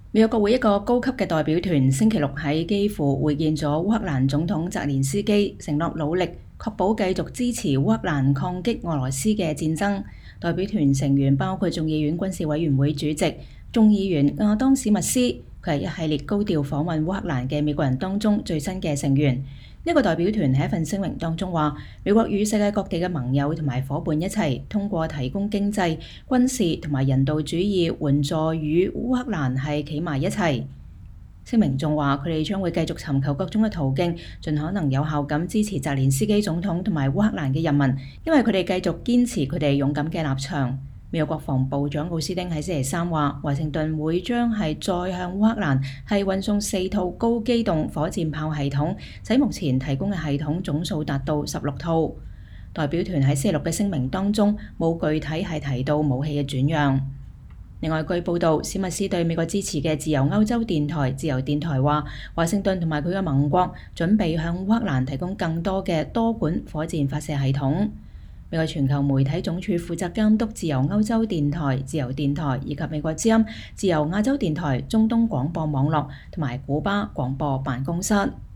美國國會一個高級嘅代表團星期六喺基輔會見咗烏克蘭總統澤連斯基，承諾努力確保繼續支持烏克蘭抗擊俄羅斯嘅戰爭。代表團成員包括眾議院軍事委員會主席眾議員亞當史密斯，佢係一系列高調訪問烏克蘭嘅美國人當中最新嘅成員。呢個代表團喺一份聲明當中話，美國與世界各地嘅盟友同埋夥伴一齊，通過提供經濟、軍事同埋人道主義援助與烏克蘭係企埋一齊。聲明仲話，佢哋將會繼續尋求各種嘅途徑，盡可能有效咁支持澤連斯基總統同埋烏克蘭嘅人民，因為佢哋繼續堅持佢哋勇敢嘅立場。美國國防部長奧斯汀喺星期三話，華盛頓會將係再向烏克蘭係運送4套高機動火箭炮系統，使目前提供嘅系統總數達到16套。代表團喺星期六嘅聲明當中冇具體係提到武器嘅轉讓。另外，據報道，史密斯對美國支持嘅自由歐洲電台自由電台話，華盛頓同埋佢嘅盟國準備向烏克蘭提供更多嘅多管火箭發射系統。美國全球媒體總署負責監督自由歐洲電台、自由電台以及美國之音、自由亞洲電台、中東廣播網絡同埋古巴廣播辦公室。